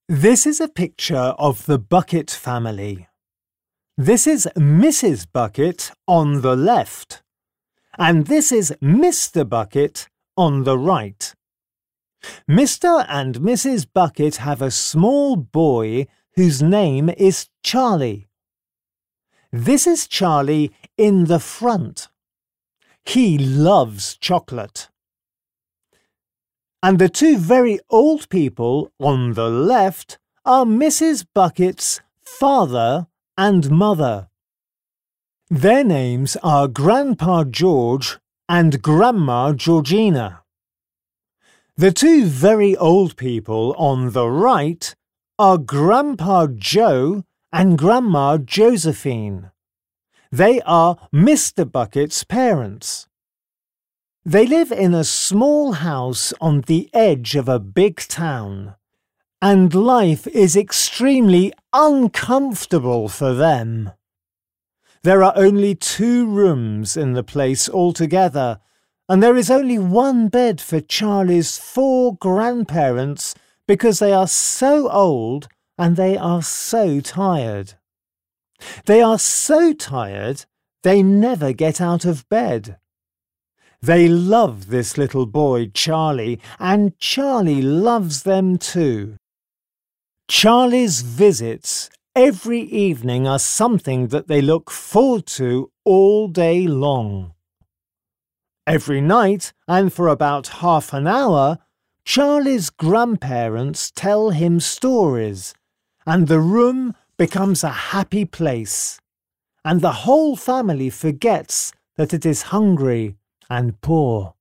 This is a picture of the Bucket family. This is Mrs. Bucket on the left, and this is Mr. Bucket on the right. Mr. and Mrs. Bucket have a small boy whose name is Charlie. This is Charlie in the front. He loves chocolate. And the two very old people on the left are Mrs. Bucket's father and mother. Their names are Grandpa George and Grandma Georgina. The two very old people on the right are Grandpa Joe and Grandma Josephine. They are Mr. Bucket's parents. They live in a small house on the edge of a big town, and life is extremely uncomfortable for them. There are only 2 rooms in the place altogether, and there is only one bed for Charlie's 4 grandparents because they are so old and they are so tired. They are so tired they never get out of bed. They love this little boy, Charlie, and Charlie loves them too. Charlie's visits every evening are something that they look forward to all day long. Every night, and for about half an hour, Charlie's grandparents tell him stories, and the room becomes a happy place, and the whole family forgets that it is hungry and poor.